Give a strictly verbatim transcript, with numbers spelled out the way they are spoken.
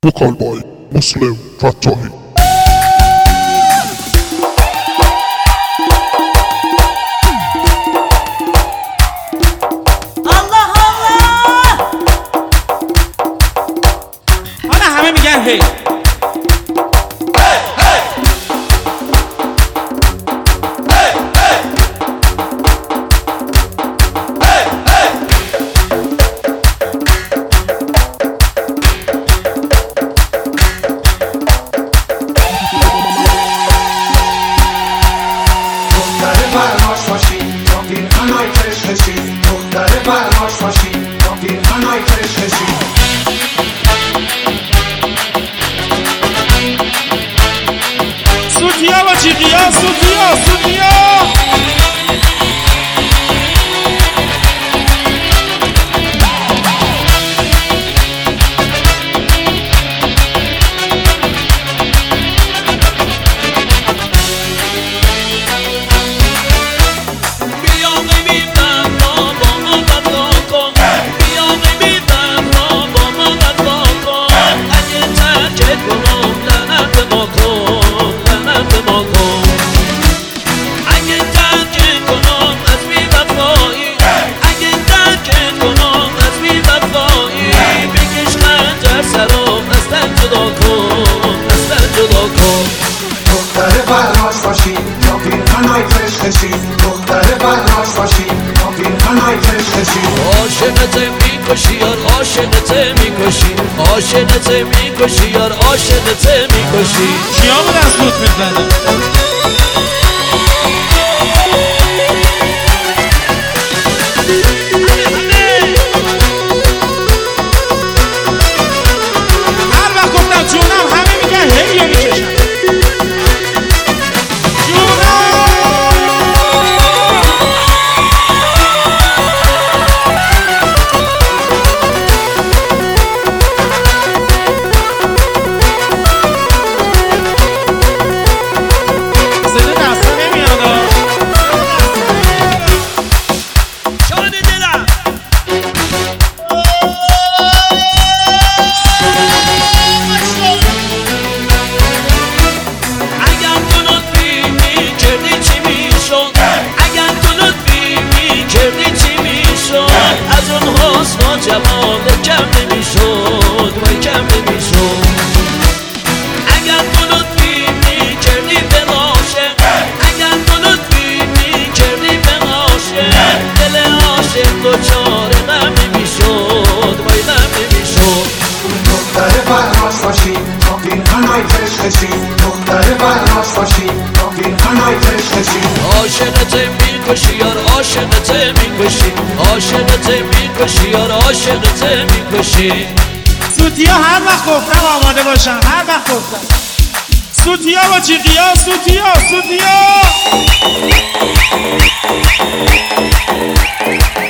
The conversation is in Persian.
Vocal by Muslim Fattohi. Allah Allah! حالا همه میگن هی سوتیا و جیغیا سوتیا سوتیا عاشقت میکشی یار عاشقت میکشی عاشقت میکشی یار عاشقت میکشی کیا بودن سوت میزنن هر وقت گفتم جونم همه میگن هی یا میکشن جمال کم نمیشد وای کم نمیشد اگر تو لطفی میکردی به عاشق اگر تو لطفی میکردی به عاشق دل عاشق دچار غم نمیشد وای غم نمیشد دختر فرهاش باشی تا پیرهنای تشخشی دختر فرهاش باشی تا پیرهنای تشخشی عاشقت میکشی یار عاشقت میکشی عاشقت میکشی یار عاشقت میکشی سوتیا هر وقت گفتم آماده باشن هر وقت گفتم سوتیا و جیغیا سوتیا سوتیا